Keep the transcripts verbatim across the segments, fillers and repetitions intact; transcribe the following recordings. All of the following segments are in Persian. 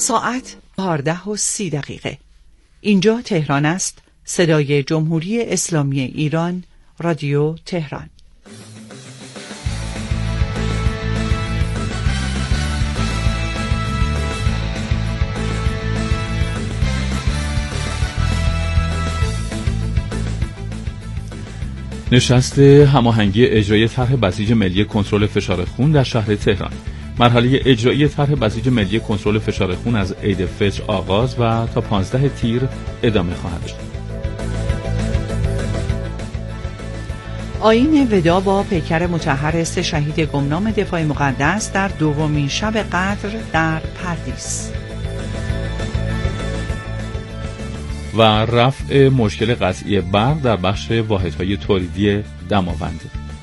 ساعت چهارده و سی دقیقه. اینجا تهران است. صدای جمهوری اسلامی ایران، رادیو تهران. نشست هماهنگی اجرایی طرح بسیج ملی کنترل فشار خون در شهر تهران. مرحله اجرایی طرح بسیج ملی کنترل فشار خون از عید فطر آغاز و تا پانزده تیر ادامه خواهد داشت. آیین ودا با پیکر مطهر سه شهید گمنام دفاع مقدس در دومین شب قدر در پردیس. و رفع مشکل قطعی برق در بخش واحدهای تولیدی دماوند.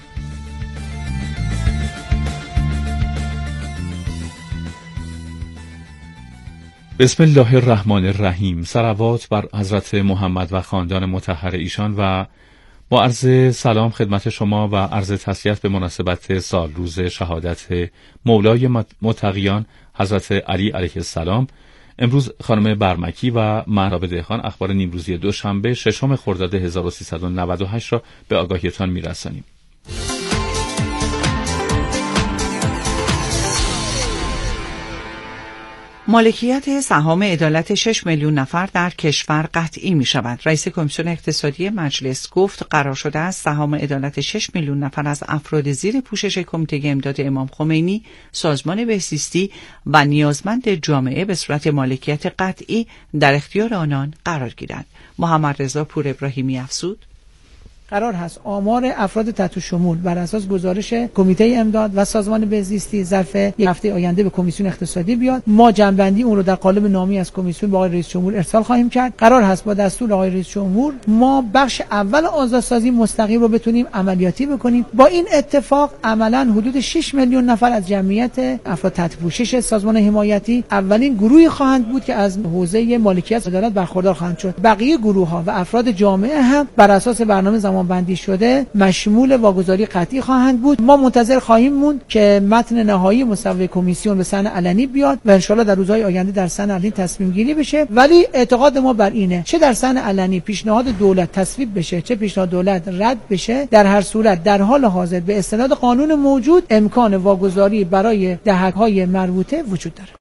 بسم الله الرحمن الرحیم. صلوات بر حضرت محمد و خاندان مطهر ایشان و با عرض سلام خدمت شما و عرض تسلیت به مناسبت سال روز شهادت مولای متقیان حضرت علی علیه السلام. امروز خانم برمکی و مهراب دهقان اخبار نیمروزی دوشنبه ششم خرداد هزار و سیصد و نود و هشت را به آگاهیتان می‌رسانیم. مالکیت سهام عدالت شش میلیون نفر در کشور قطعی می شود. رئیس کمیسیون اقتصادی مجلس گفت قرار شده است سهام عدالت شش میلیون نفر از افراد زیر پوشش کمیته امداد امام خمینی، سازمان بهزیستی و نیازمند جامعه به صورت مالکیت قطعی در اختیار آنان قرار گیرند. محمد رضا پور ابراهیمی افزود: قرار هست آمار افراد تحت شمول بر اساس گزارش کمیته امداد و سازمان بهزیستی ظرف یک هفته آینده به کمیسیون اقتصادی بیاد. ما جنبندی اون رو در قالب نامی از کمیسیون به آقای رئیس جمهور ارسال خواهیم کرد. قرار هست با دستور آقای رئیس جمهور ما بخش اول آزادسازی مستقیم رو بتونیم عملیاتی بکنیم. با این اتفاق عملاً حدود شش میلیون نفر از جمعیت افراد تحت پوشش سازمان حمایتی اولین گروهی خواهند بود که از حوزه مالکیت عدالت برخوردار خواهند شد. بقیه گروه‌ها و افراد جامعه هم بر اساس برنامه زمان بندی شده مشمول واگذاری قطعی خواهند بود. ما منتظر خواهیم موند که متن نهایی مصوبه کمیسیون به صحن علنی بیاد و ان شاءالله در روزهای آینده در صحن علنی تصمیم گیری بشه. ولی اعتقاد ما بر اینه چه در صحن علنی پیشنهاد دولت تصویب بشه چه پیشنهاد دولت رد بشه، در هر صورت در حال حاضر به استناد قانون موجود امکان واگذاری برای دهک‌های مربوطه وجود داره.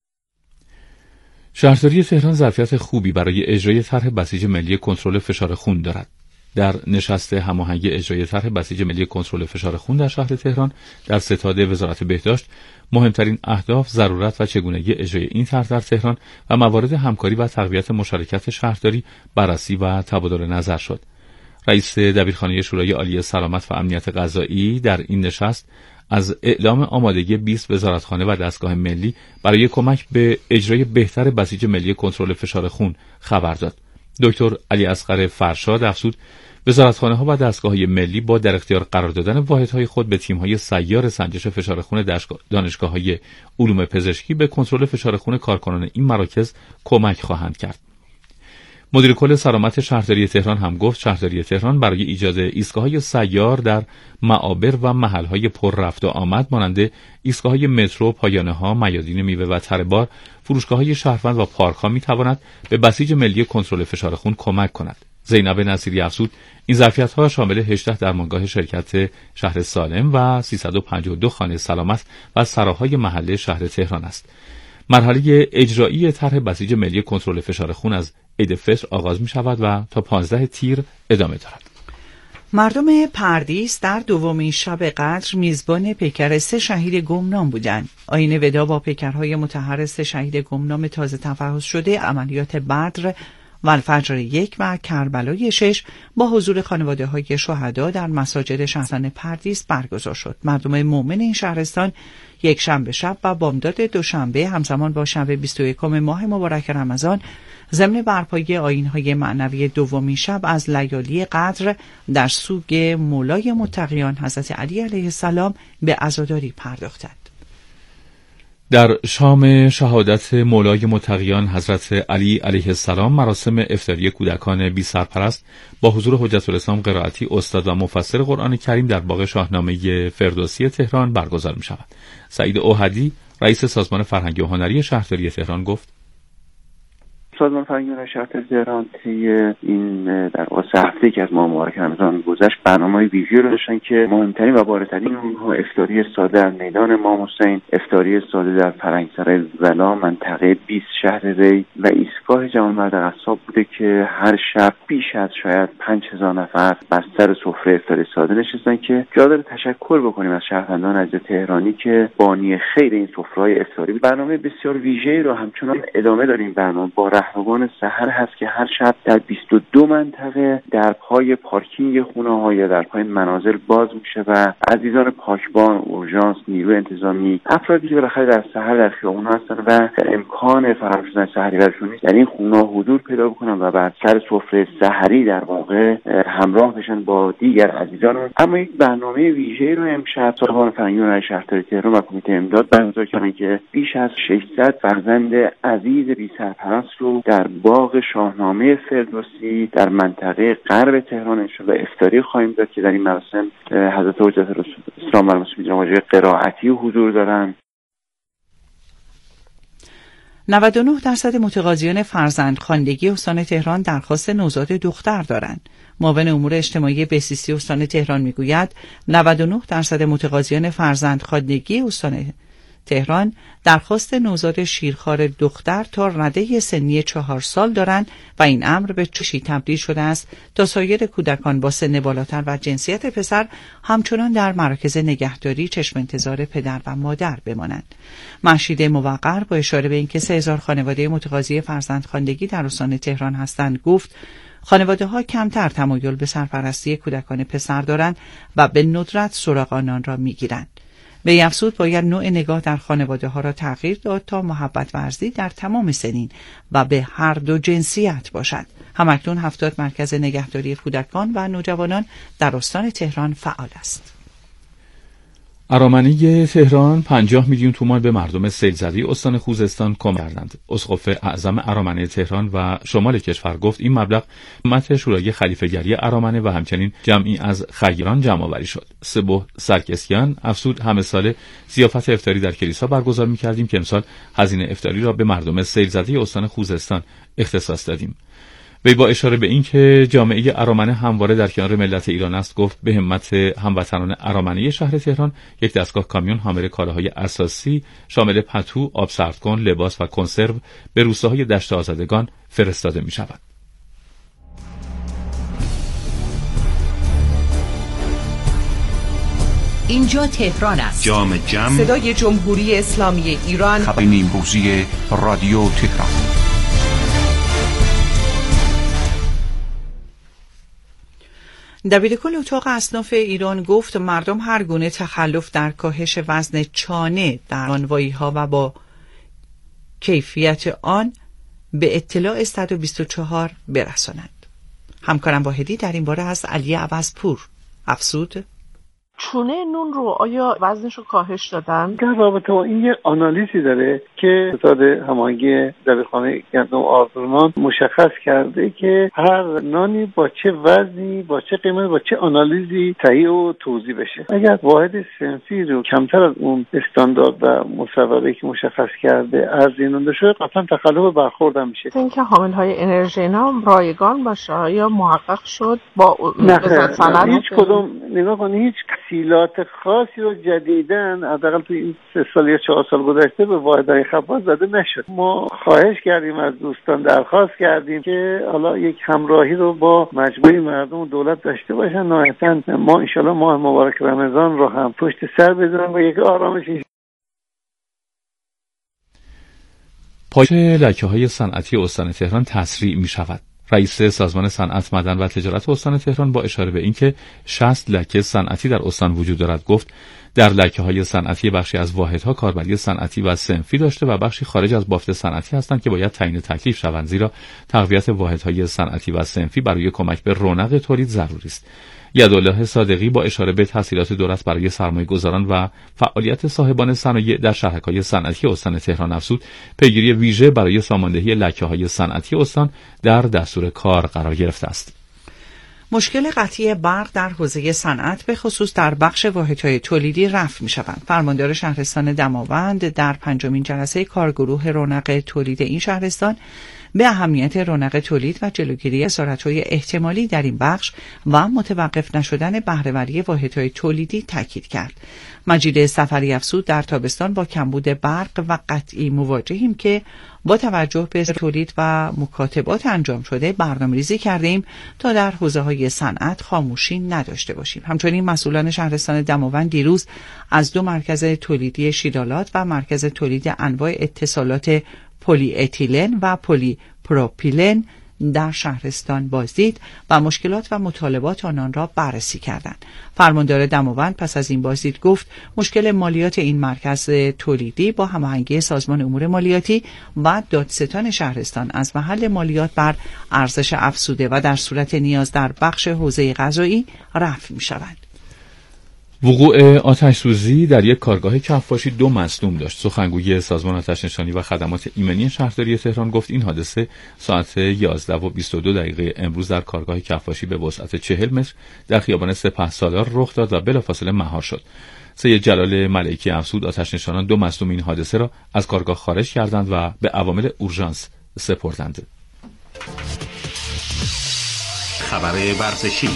شهرداری تهران ظرفیت خوبی برای اجرای طرح بسیج ملی کنترل فشار خون دارد. در نشست هماهنگی اجرای طرح بسیج ملی کنترل فشار خون در شهر تهران در ستاد وزارت بهداشت، مهمترین اهداف، ضرورت و چگونگی اجرای این طرح در تهران و موارد همکاری و تقویت مشارکت شهرداری بررسی و تبادل نظر شد. رئیس دبیرخانه شورای عالی سلامت و امنیت غذایی در این نشست از اعلام آمادگی بیست وزارتخانه و دستگاه ملی برای کمک به اجرای بهتر بسیج ملی کنترل فشار خون خبر داد. دکتر علی اصغر فرشاد افزود وزارتخانه ها و دستگاه‌های ملی با در اختیار قرار دادن واحدهای خود به تیم‌های سیار سنجش فشار خون دانشگاه‌های علوم پزشکی به کنترل فشار خون کارکنان این مراکز کمک خواهند کرد. مدیر کل سلامت شهرداری تهران هم گفت شهرداری تهران برای ایجاد ایستگاه‌های سیار در معابر و محل‌های پر رفت و آمد مانند ایستگاه‌های مترو، پایانه‌ها، میادین میوه و تره‌بار، فروشگاه‌های شهروند و پارک‌ها می‌تواند به بسیج ملی کنترل فشار خون کمک کند. زینب نصیری افزود این ظرفیت‌ها شامل هجده درمانگاه شرکت شهر سالم و سیصد و پنجاه و دو خانه سلامت و سراهای محله شهر تهران است. مرحله اجرایی طرح بسیج ملی کنترل فشار خون از عید فطر آغاز می شود و تا پانزده تیر ادامه دارد. مردم پردیس در دومین شب قدر میزبان پیکر سه شهید گمنام بودند. آیین ودا با پیکرهای مطهر سه شهید گمنام تازه تفحص شده عملیات بدر و الفجر یک و کربلای شش با حضور خانواده های شهدا در مساجد شهرستان پردیس برگزار شد. مردم مؤمن این شهرستان یک شنبه شب و بامداد دوشنبه همزمان با شب بیست و یکم ماه مبارک رمضان ضمن برپایی آیین‌های معنوی دومین شب از لیالی قدر در سوگ مولای متقیان حضرت علی علیه السلام به عزاداری پرداختند. در شام شهادت مولای متقیان حضرت علی علیه السلام مراسم افطاری کودکان بی سرپرست با حضور حجت الاسلام قرائتی استاد و مفسر قرآن کریم در باغ شاهنامه فردوسی تهران برگزار می شود. سعید اوحدی رئیس سازمان فرهنگی و هنری شهرداری تهران گفت سازمان فرهنگی شهرداری تهران طی این در واقع سه هفته که از ماه مبارک رمضان گذشت برنامه‌های ویژه‌ای رو داشتن که مهمترین و بارزترین اونها افطاری ساده در میدان امام حسین، افطاری ساده در فرنگسرای ولا منطقه بیست شهر ری و ایستگاه جوانمرد قصاب بوده که هر شب بیش از شاید پنج هزار نفر بر سر سفره افطاری ساده نشستن که جا داره تشکر بکنیم از شهروندان عزیز تهرانی که بانی خیر این سفره‌های افطاری. برنامه بسیار ویژه‌ای رو همچنان ادامه داریم. برنامه با رهروان سحر هست که هر شب در بیست و دو منطقه در پای پارکینگ خونه‌ها یا در پای منازل باز میشه و عزیزان پاکبان، اورژانس، نیروی انتظامی، افرادی که بالاخره در سحر در خیابون هستن و امکان فراهم شدن سحری برشون نیست، در این خونه‌ها حضور پیدا بکنن و بر سر سفره سحری در واقع همراه بشن با دیگر عزیزان. اما یک برنامه ویژه‌ای رو امشب سازمان فرهنگی شهرداری تهران و کمیته امداد برگزار کردن که بیش از ششصد فرزند عزیز بی سرپرست رو در باغ شاهنامه فردوسی در منطقه غرب تهران انشالله افطاری خواهیم داد که در این مراسم حضرت حجت اسلام بر مسلمین جناب حاجی قرائتی حضور دارن. نود و نه درصد متقاضیان فرزندخواندگی استان تهران درخواست نوزاد دختر دارند. معاون امور اجتماعی بهزیستی استان تهران میگوید نود و نه درصد متقاضیان فرزندخواندگی استان تهران درخواست نوزاد شیرخوار دختر تا رده سنی چهار سال دارند و این امر به چشی تبدیل شده است تا سایر کودکان با سن بالاتر و جنسیت پسر همچنان در مراکز نگهداری چشم انتظار پدر و مادر بمانند. مهشید موقر با اشاره به اینکه سه هزار خانواده متقاضی فرزندخواندگی در استان تهران هستند گفت خانواده ها کمتر تمایل به سرپرستی کودکان پسر دارند و به ندرت سراغ آنان را میگیرند. به افزود باید نوع نگاه در خانواده ها را تغییر داد تا محبت ورزی در تمام سنین و به هر دو جنسیت باشد. همکنون هفتاد مرکز نگهداری کودکان و نوجوانان در استان تهران فعال است. ارامنه تهران پنجاه میلیون تومان به مردم سیل‌زده استان خوزستان کمک کردند. اسقف اعظم ارامنه تهران و شمال کشور گفت این مبلغ مت شورای خلیفه‌گری ارامنه و همچنین جمعی از خیران جمع‌آوری شد. سبح سرکسیان افزود همه ساله ضیافت افطاری در کلیسا برگزار می‌کردیم که امسال هزینه افطاری را به مردم سیل‌زده استان خوزستان اختصاص دادیم. وی با اشاره به اینکه جامعه ارامنه همواره در کنار ملت ایران است گفت به همت هموطنان ارامنه شهر تهران یک دستگاه کامیون حامل کالاهای اساسی شامل پتو، آب سردکن، لباس و کنسرو به روستاهای دشت آزادگان فرستاده می شود. اینجا تهران است. جام جم، صدای جمهوری اسلامی ایران، خبر نیمروزی رادیو تهران. دبیرکل اتاق اصناف ایران گفت مردم هر گونه تخلف در کاهش وزن چانه در نانوایی‌ها و با کیفیت آن به اطلاع صد و بیست و چهار برسانند. همکارم واحدی در این باره از علی عوضپور افزود چونه نون رو آیا وزنش رو کاهش دادن؟ در رابطه با این یه آنالیزی داره که ستاد هماهنگی دبیرخانه گندم آزمون مشخص کرده که هر نانی با چه وزنی، با چه قیمت، با چه آنالیزی تهیه و توزیع بشه. اگر واحد صنفی رو کمتر از اون استاندارد و مصوبه‌ای که مشخص کرده ارزیابی شده قطعا تخلف برخوردم میشه. اینکه حامل‌های انرژی اینا رایگان باشه یا محقق شد با وزارت صنعت؟ هیچ کدوم نگاه کنید هیچ تسهیلات خاصی رو جدیداً حداقل تو این سه سال یا چهار سال گذشته به واحدهای خباز زده نشد. ما خواهش کردیم از دوستان، درخواست کردیم که حالا یک همراهی رو با مجموعه مردم و دولت داشته باشن. نهایتاً ما انشالله ماه مبارک رمضان رو هم پشت سر بذاریم و یک آرامش. پایش لکه‌های صنعتی استان تهران تسریع می شود. رئیس سازمان صنعت، معدن و تجارت استان تهران با اشاره به اینکه شصت لکه صنعتی در استان وجود دارد گفت در لکه‌های صنعتی بخشی از واحدها کاربری صنعتی و صنفی داشته و بخشی خارج از بافت صنعتی هستند که باید تعیین تکلیف شوند، زیرا تقویت واحدهای صنعتی و صنفی برای کمک به رونق تولید ضروری است. یدالله صادقی با اشاره به تسهیلات دولت برای سرمایه‌گذاران و فعالیت صاحبان صنایع در شهرک‌های صنعتی استان تهران افزود پیگیری ویژه برای ساماندهی لکه‌های صنعتی استان در دستور کار قرار گرفته است. مشکل قطعی برق در حوزه صنعت به خصوص در بخش واحدهای تولیدی رفع می شوند. فرماندار شهرستان دماوند در پنجمین جلسه کارگروه رونق تولید این شهرستان به اهمیت رونق تولید و جلوگیری خسارت‌های احتمالی در این بخش و متوقف نشدن بهره‌وری واحدهای تولیدی تاکید کرد. مجید صفری افزود در تابستان با کمبود برق و قطعی مواجهیم که با توجه به تولید و مکاتبات انجام شده برنامه‌ریزی کردیم تا در حوزه‌های صنعت خاموشی نداشته باشیم. همچنین مسئولان شهرستان دماوند دیروز از دو مرکز تولیدی شیرالات و مرکز تولید انواع اتصالات پلی اتیلن و پلی پروپیلن در شهرستان بازدید و مشکلات و مطالبات آنان را بررسی کردند. فرماندار دماوند پس از این بازدید گفت مشکل مالیات این مرکز تولیدی با هماهنگی سازمان امور مالیاتی و دادستان شهرستان از محل مالیات بر ارزش افزوده و در صورت نیاز در بخش حوزه قضایی رفع می شود. وقوع آتش سوزی در یک کارگاه کفاشی دو مصدوم داشت. سخنگوی سازمان آتش نشانی و خدمات ایمنی شهرداری تهران گفت این حادثه ساعت یازده و بیست و دو دقیقه امروز در کارگاه کفاشی به وسعت چهل متر در خیابان سپهسالار رخ داد و بلافاصله مهار شد. سید جلال ملکی افزود آتش نشانان دو مصدوم این حادثه را از کارگاه خارج کردند و به عوامل اورژانس سپردند. خبر ورزشی.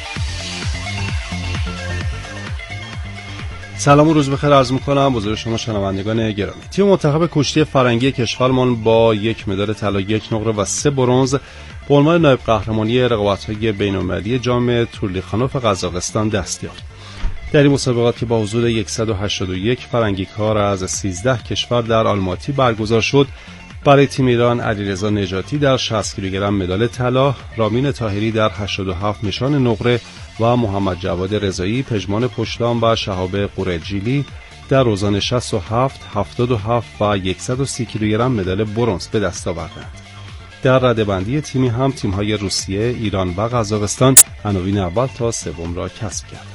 سلام و روز بخیر عرض می‌کنم حضور شما شنوندگان گرامی. تیم منتخب کشتی فرنگی کشورمان با یک مدال طلا، یک نقره و سه برنز به عنوان نایب قهرمانی رقابت‌های بین‌المللی جام تورلیخانوف قزاقستان دست یافت. در این مسابقات که با حضور صد و هشتاد و یک فرنگی کار از سیزده کشور در آلماتی برگزار شد، برای تیم ایران علیرضا نجاتی در شصت کیلوگرم مدال طلا، رامین طاهری در هشتاد و هفت نشان نقره و محمد جواد رضایی، پژمان پشتام و شهاب قرجیلی در اوزان شصت و هفت، هفتاد و هفت و صد و سی کیلوگرم مدال برنز به دست آوردند. در رده‌بندی تیمی هم تیم‌های روسیه، ایران و قزاقستان عناوین اول تا سوم را کسب کردند.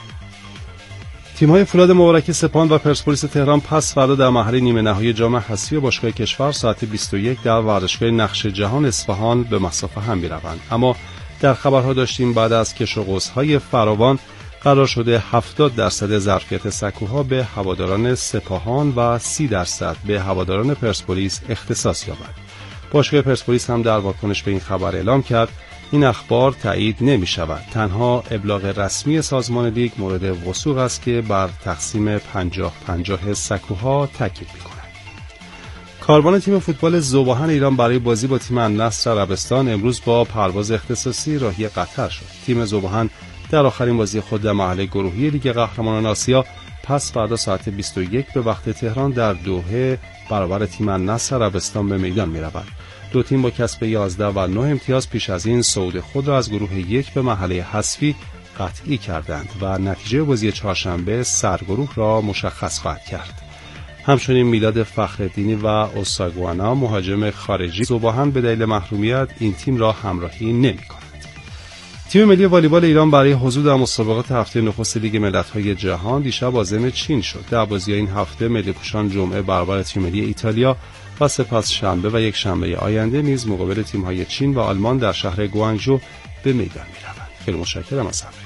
تیم‌های فولاد مبارک سپاهان و پرسپولیس تهران پس فردا در مرحله نیمه نهایی جام حذفی باشگاه کشور ساعت بیست و یک در ورزشگاه نقش جهان اصفهان به مسافه هم می‌روند. اما در خبرها داشتیم بعد از کش و قوس‌های فراوان قرار شده هفتاد درصد ظرفیت سکوها به هواداران سپاهان و سی درصد به هواداران پرسپولیس اختصاص یابد. باشگاه پرسپولیس هم در واکنش به این خبر اعلام کرد این اخبار تایید نمی شود. تنها ابلاغ رسمی سازمان لیگ مورد وثوق است که بر تقسیم پنجاه پنجاه سکوها تاکید می کند. کاروان تیم فوتبال ذوباهن ایران برای بازی با تیم النصر عربستان امروز با پرواز اختصاصی راهی قطر شد. تیم ذوباهن در آخرین بازی خود در مرحله گروهی لیگ قهرمانان آسیا پس فردا ساعت بیست و یک به وقت تهران در دوحه برابر تیم النصر عربستان به میدان می رود. دو تیم با کسب یازده و نه امتیاز پیش از این صعود خود را از گروه یک به مرحله حذفی قطعی کردند و نتیجه بازی چهارشنبه سرگروه را مشخص خواهد کرد. همچنین میلاد فخرالدینی و اوساگوانا مهاجم خارجی ذوباهن به دلیل محرومیت این تیم را همراهی نمی‌کند. تیم ملی والیبال ایران برای حضور در مسابقات هفته نخست لیگ ملت‌های جهان دیشب عازم چین شد. در بازی این هفته ملی‌پوشان جمعه برابر تیم ملی ایتالیا و سپس شنبه و یک شنبه آینده نیز مقابل تیم‌های چین و آلمان در شهر گوانگژو به میدان می‌روند. خیلی متشکرم از همراهیتون.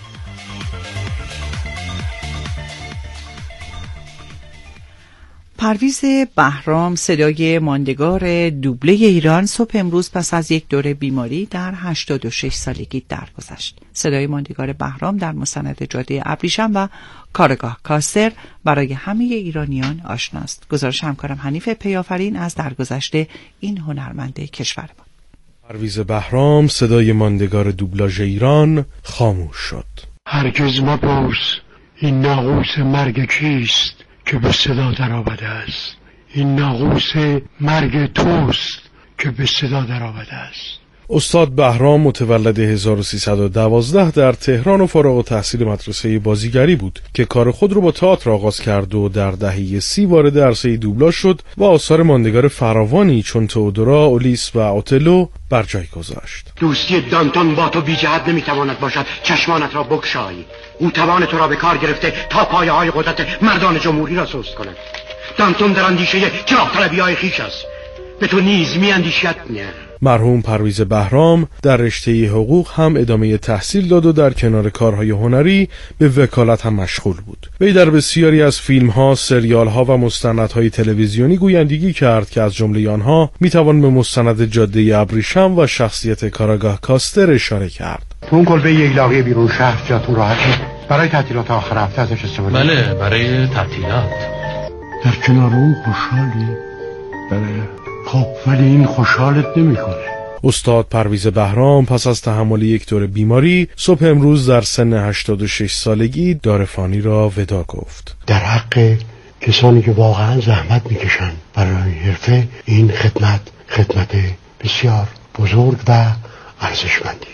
پرویز بهرام صدای ماندگار دوبله ایران صبح امروز پس از یک دوره بیماری در هشتاد و شش سالگی درگذشت. صدای ماندگار بهرام در مستند جاده ابریشم و کارگاه کاستر برای همه ایرانیان آشناست. گزارش همکارم حنیف پیافرین از درگذشت این هنرمند کشور بود. پرویز بهرام صدای ماندگار دوبلاژ ایران خاموش شد. هرگز مپرس این ناقوس مرگ کیست که به صدا در آمده است. این ناقوس مرگ توست که به صدا در آمده است. استاد بهرام متولد هزار و سیصد و دوازده در تهران و فارغ التحصیل مدرسه بازیگری بود که کار خود را با تئاتر آغاز کرد و در دهه سی وارد عرصه دوبلاژ شد و آثار ماندگار فراوانی چون تئودورا، اولیس و اوتلو بر جای گذاشت. دوستی دانتون با تو بی جهت نمیتواند باشد. چشمانت را بگشای. او توان تو را به کار گرفته تا پایه های قدرت مردان جمهوری را سست کند. دانتون در اندیشه چراغ طلبی های خویش است. به تو نیز می اندیشد. نه مرحوم پرویز بهرام در رشته حقوق هم ادامه تحصیل داد و در کنار کارهای هنری به وکالت هم مشغول بود. وی در بسیاری از فیلم‌ها، سریال‌ها و مستندهای تلویزیونی گویندگی کرد که از جمله آنها میتوان به مستند جاده ابریشم و شخصیت کاراگاه کاستر اشاره کرد. تو اون کلبه ییلاقی بیرون شهر جاتون راحته؟ برای تعطیلات آخر هفته ازش استفاده؟ بله، برای تعطیلات. در کنار اون خوشحالی؟ بله. خب ولی این خوشحالت نمیکنه. استاد پرویز بهرام پس از تحمل یک دور بیماری صبح امروز در سن هشتاد و شش سالگی دار فانی را ودا گفت. در حق کسانی که واقعا زحمت میکشن برای این حرفه، این خدمت خدمت بسیار بزرگ و ارزشمندی.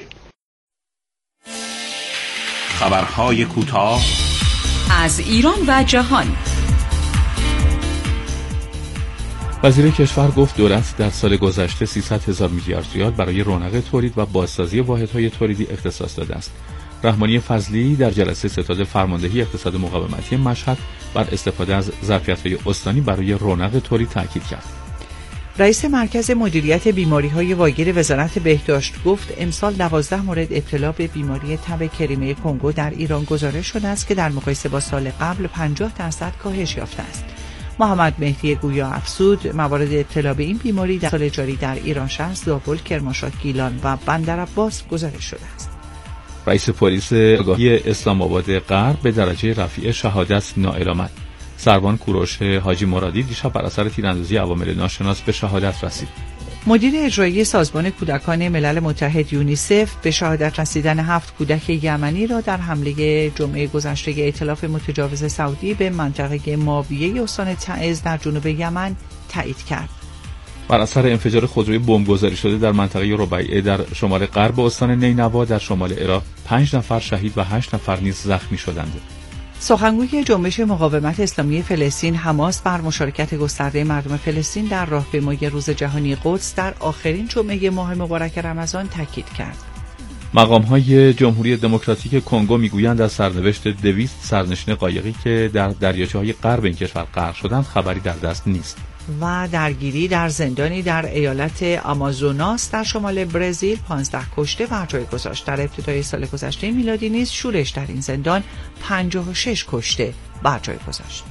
خبرهای کوتاه از ایران و جهان. وزیر کشور گفت دولت در سال گذشته سیصد هزار میلیارد ریال برای رونق تولید و بازسازی واحدهای تولیدی اختصاص داده است. رحمانی فضلی در جلسه ستاد فرماندهی اقتصاد مقاومتی مشهد بر استفاده از ظرفیت‌های استانی برای رونق تولید تاکید کرد. رئیس مرکز مدیریت بیماری‌های واگیر وزارت بهداشت گفت امسال دوازده مورد ابتلا به بیماری تب کریمه کنگو در ایران گزارش شده است که در مقایسه با سال قبل پنجاه درصد کاهش یافته است. محمد مهدی گویا افزود موارد ابتلا به این بیماری در سال جاری در ایران شهر، زابل، کرمانشاه، گیلان و بندرعباس گزارش شده است. رئیس پلیس آگاهی اسلام آباد غرب به درجه رفیع شهادت نائل آمد. سروان کوروش حاجی مرادی دیشب بر اثر تیراندازی عوامل ناشناس به شهادت رسید. مدیر اجرایی سازمان کودکان ملل متحد یونیسف به شهادت رسیدن هفت کودک یمنی را در حمله جمعه گذشته ائتلاف متجاوز سعودی به منطقه ماویه استان تعز در جنوب یمن تایید کرد. بر اثر انفجار خودروی بمبگذاری شده در منطقه ربیعه در شمال غرب استان نینوا در شمال عراق پنج نفر شهید و هشت نفر نیز زخمی شدند. سخنگوی جنبش مقاومت اسلامی فلسطین حماس بر مشارکت گسترده مردم فلسطین در راهپیمایی روز جهانی قدس در آخرین جمعه ماه مبارک رمضان تاکید کرد. مقام‌های جمهوری دموکراتیک کنگو میگویند از سرنوشت دویست سرنشین قایقی که در دریاچه‌های غرب این کشور غرق شدند خبری در دست نیست. و درگیری در زندانی در ایالت آمازوناس در شمال برزیل پانزده کشته بر جای گذاشت. در ابتدای سال گذشته میلادی نیز شورش در این زندان پنجاه و شش کشته بر جای گذاشت.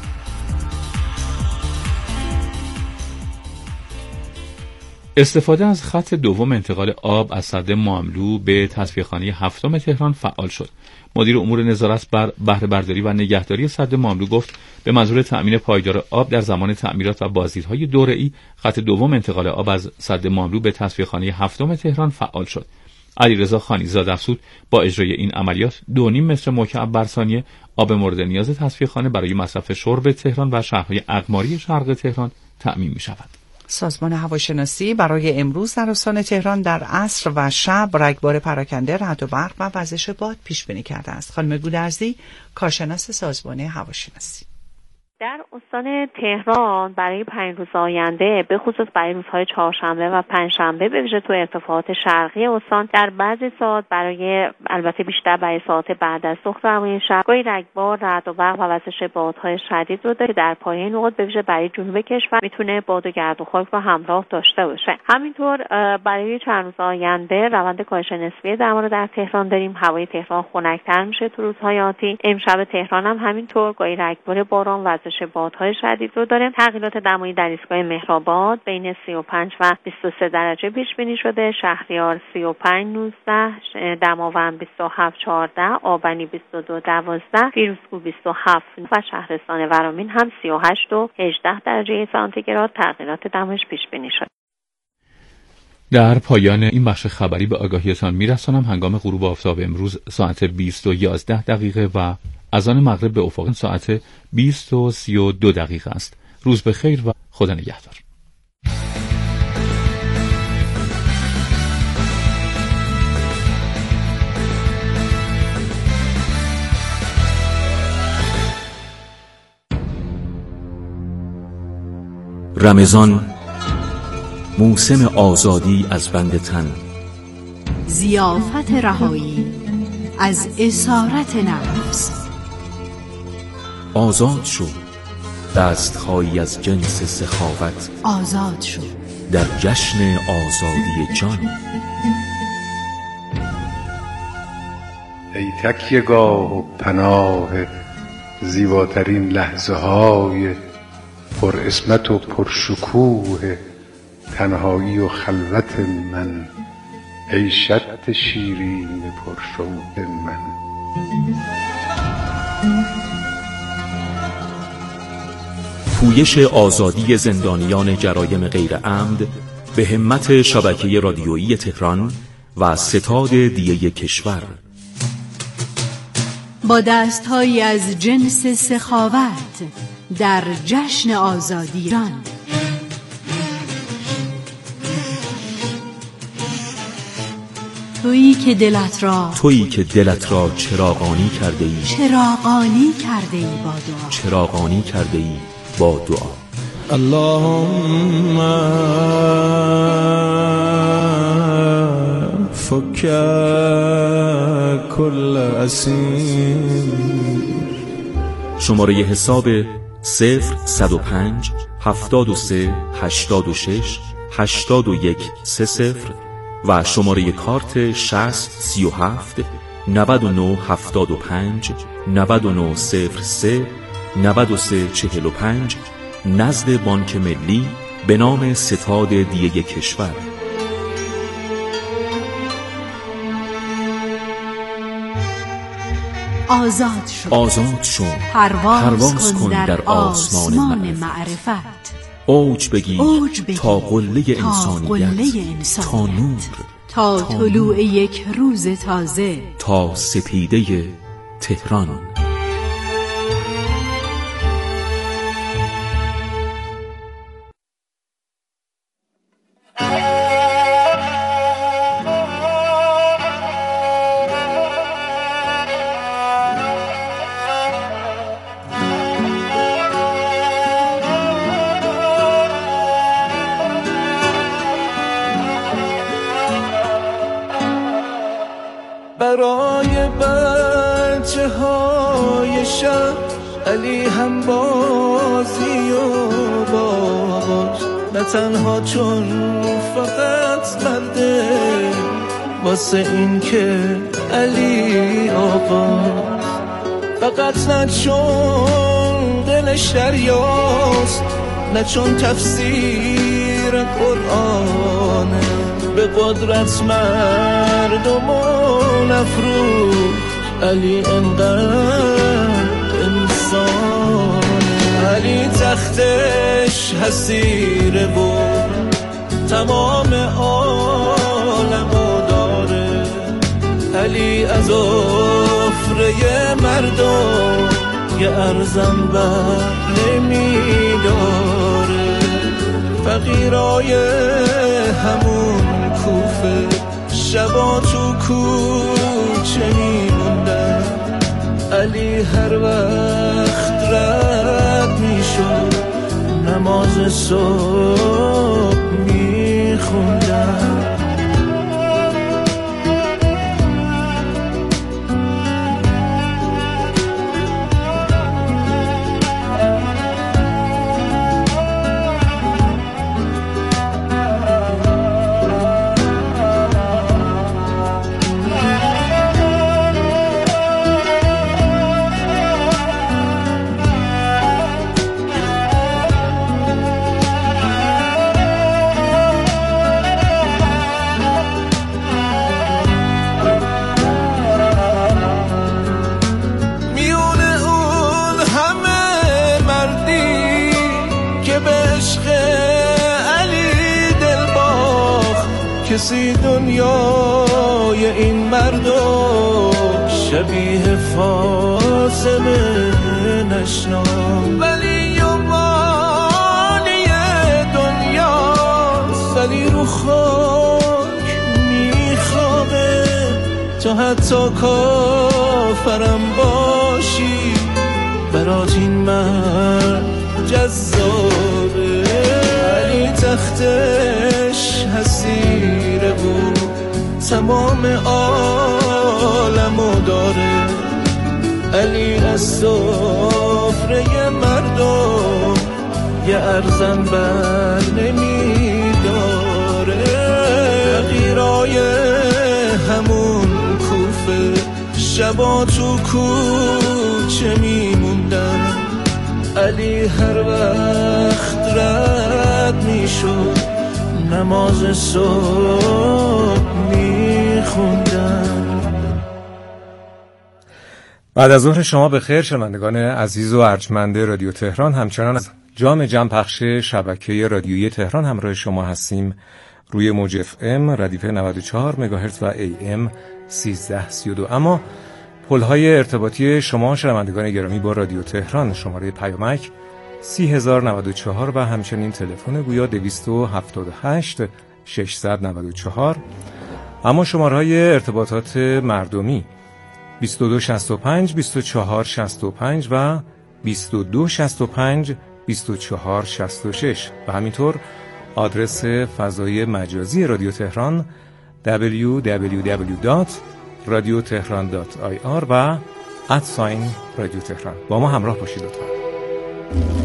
استفاده از خط دوم انتقال آب از سد ماملو به تصفیه‌خانه هفتم تهران فعال شد. مدیر امور نظارت بر بهره برداری و نگهداری سد ماملو گفت به منظور تأمین پایدار آب در زمان تعمیرات و بازدیدهای دوره‌ای خط دوم انتقال آب از سد ماملو به تصفیه‌خانه هفتم تهران فعال شد. علیرضا خانیزاد افزود با اجرای این عملیات دو و نیم متر مکعب بر ثانیه آب مورد نیاز تصفیه‌خانه برای مصرف شرب تهران و شهرهای اقماری شرق تهران تأمین می‌شود. سازمان هواشناسی برای امروز در استان تهران در عصر و شب رگبار پراکنده، رعد و برق و وزش باد پیش بینی کرده است. خانم گودرزی، کارشناس سازمان هواشناسی: در استان تهران برای پنج روز آینده به خصوص برای روزهای چهارشنبه و پنجشنبه به ویژه تو ارتفاعات شرقی استان در بعضی ساعات برای البته بیشتر برای ساعات بعد از ظهر و شب گاهی رگبار، رعد و برق و وزش بادهای شدید رو داره که در پایه نقاط به ویژه برای جنوب کشور میتونه باد و گرد و خاک رو همراه داشته باشه. همینطور برای چند روز آینده روند کاهش نسبی دما رو در تهران داریم. هوای تهران خنک‌تر میشه تو روزهای آتی. امشب تهران هم همینطور گاهی رگبار، باران، وزش بادهای شدید رو داریم. تغییرات دمایی در ایستگاه مهرآباد بین سی و پنج و بیست و سه درجه پیش بینی شده. شهریار سی و پنج نوزده، دماوند بیست و هفت چهارده، آبنی بیست و دو دوازده، فیروزکوه بیست و هفت و شهرستان ورامین هم سی و هشت و هجده درجه سانتیگراد تغییرات دمایش پیش بینی شده. در پایان این بخش خبری به آگاهیتان میرسانم هنگام غروب آفتاب امروز ساعت بیست و یازده دقیقه و اذان مغرب به افق ساعت بیست و سی و دو دقیقه است. روز بخیر و خدا نگهدار. رمضان موسم آزادی از بند تن، ضیافت رهایی از اسارت نفس. آزاد شو، دستخایی از جنس سخاوت. آزاد شو، در جشن آزادی جان. ای تکیه‌گاه و پناه زیباترین لحظه های پر اسمت و پر شکوه تنهایی و خلوت من، ای شط شیرین پر شوق من. پویش آزادی زندانیان جرایم غیر عمد به همت شبکه رادیویی تهران و ستاد دیه کشور با دست‌هایی از جنس سخاوت در جشن آزادی جان. تویی که دلت را تویی که دلت را چراغانی کرده ای چراغانی کرده ای با دعا چراغانی کرده ای با دعا. اللهم فک کل اسیر. شماره حساب صفر صد و پنج هفتاد و سه هشتاد و شش هشتاد و یک سه صفر و شماره کارت شصت سی و هفت نود و نه هفتاد و پنج نود و نه صفر سه نود و سه چهل و پنج نزد بانک ملی به نام ستاد دیه کشور. آزاد شو آزاد شو پرواز, پرواز کن, کن در, در آسمان, آسمان معرفت, معرفت. اوج بگیر, اوج بگیر تا قله انسانیت, انسانیت تا نور تا, تا طلوع یک روز تازه تا سپیده تهران. برای بچه های شب علی هم بازی و باش، نه تنها چون فقط مرده، واسه این که علی آقا، فقط نه چون دلش دریاست، نه چون تفسیر قرآنه، به قدرت مردم و نفروخت علی انقدر انسان. علی تختش حسیره و تمام عالمو داره، علی از افره مردم یه ارزم بر نمیداره. فقیرای همون کوفه شبا تو کوچه میموندن، علی هر وقت رد میشد نماز صبح میخوندن. کسی دنیای این مردم شبیه فاطمه نشناخت، ولی و مالی دنیاست، ولی رو خاک میخوابه. تا حتی کافرم باشی برات این مرد جذابه. علی تختش حسیره بود تمام عالمو داره، علی از سفره مردم یه ارزم بر نمیداره. پای همون کوفه، شبا تو کوچه میموندم. علی هر وقت رد میشد نماز صبح میخوندم. بعد از ظهر شما به خیر شنوندگان عزیز و ارجمند رادیو تهران. همچنان از جام جم پخش شبکه رادیویی تهران همراه شما هستیم روی موج اف ام ردیف نود و چهار مگاهرتز و ای ام سیزده سی و دو. اما پل‌های ارتباطی شما شنوندگان گرامی با رادیو تهران، شماره پیامک سی هزار و نود و چهار و همچنین تلفن گویا دویست و هفتاد و هشت ششصد و نود و چهار. اما شماره‌های ارتباطات مردمی بیست و دو شصت و پنج بیست و چهار شصت و پنج و بیست و دو شصت و پنج بیست و چهار شصت و شش و همینطور آدرس فضای مجازی رادیو تهران دبلیو دبلیو دبلیو دات رادیو تهران دات آی آر و ات ساین رادیو تهران. با ما همراه باشید لطفا.